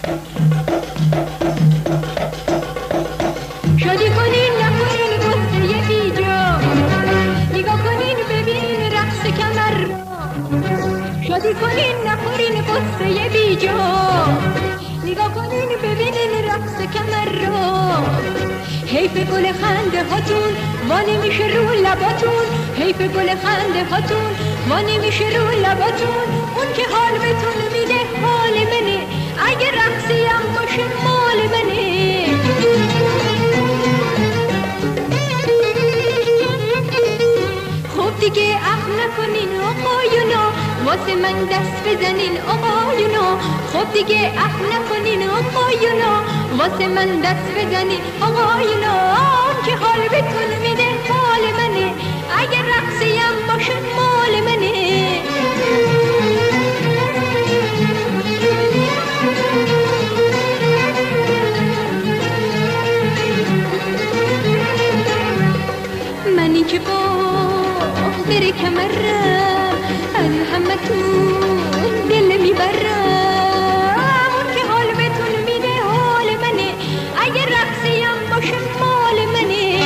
شادی کنین نخورین قصه بیجا، نگاه کنین ببینین رقص کمر را. شادی کنین نخورین قصه بیجا، نگاه کنین ببینین رقص کمر را. حیف گل خنده هاتون وانه میشه رو لباتون، حیف گل خنده هاتون وانه میشه رو لباتون. اون که حال بهتون میده حال منه، اگه رقصی هم باشه مال منه. خب دیگه عقل نکنین آقایونا، واسه من دست بزنین آقایونا. خب دیگه عقل نکنین آقایونا، واسه من دست بزنین آقایونا. اون که حال بهتون میده حال منه، اگه رقصی هم باشه مال منه. منی که با بره کمرم از همتون دل میبرم. اون که حال بهتون میده حال منه، اگه رقصی هم باشه مال منه.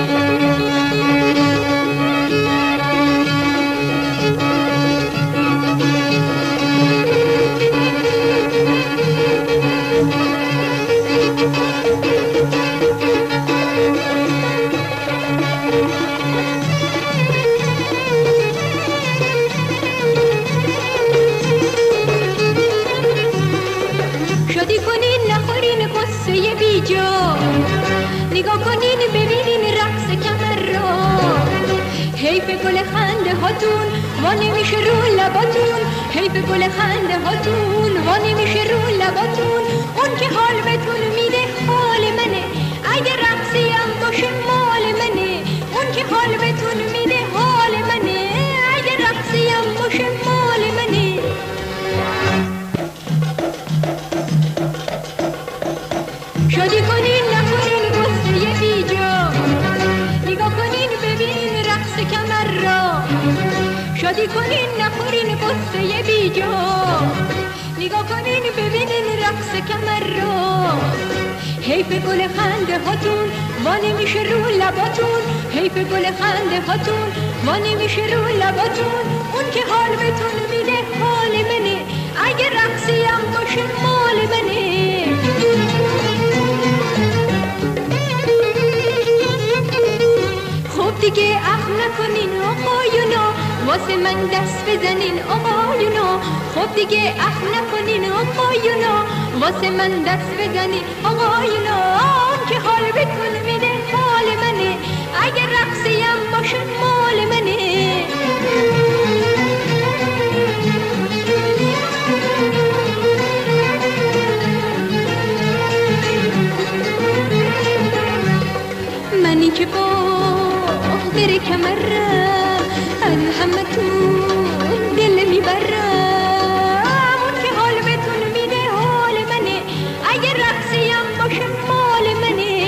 شادی کنین نخورین قصه بیجا، نگاه کنین ببینین رقص کمر را. حیف گل خنده هاتون وانه میشه رو لباتون، حیف گل خنده هاتون وانه میشه رو لباتون. اون که حال بهتون میده حال منه، اگه رقصی هم باشه مال منه. اون که حال بهتون میده حال منه، اگه رقصی هم باشه مال منه. شادی کنین نخورین قصه بیجا، نگاه کنین ببینین رقص کمر را. شادی کنین نخورین قصه بیجا، نگاه کنین ببینین رقص کمر را. حیف گل خنده هاتون وانه میشه رو لباتون، حیف گل خنده هاتون وانه میشه رو لباتون. اون که حال بهتون میده حال منه، اگه رقصی هم باشه مال منه. خب دیگه عقل نکنین آقایونا، واسه من دست بزنین آقایونا. خب دیگه عقل نکنین آقایونا، واسه من دست بزنین آقایونا. اون که حال بهتون میده حال منه، اگه رقصی هم باشه مال منه. منی که با بره کمرم از همتون دل میبرم. اون که حال بهتون میده حال منه، اگه رقصی هم باشه مال منه.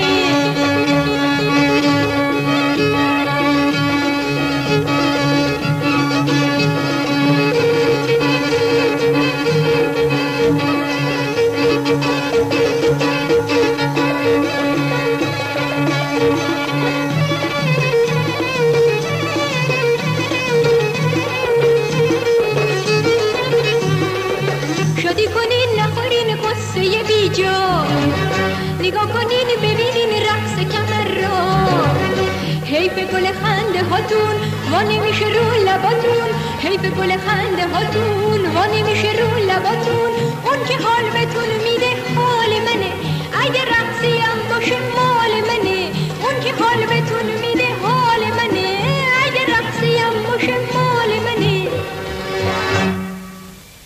شادی کنین نخورین قصه بیجا، نگاه کنین ببینین رقص کمر را. حیف گل خنده هاتون وانه میشه رو لباتون، حیف گل خنده هاتون وانه میشه رو لباتون.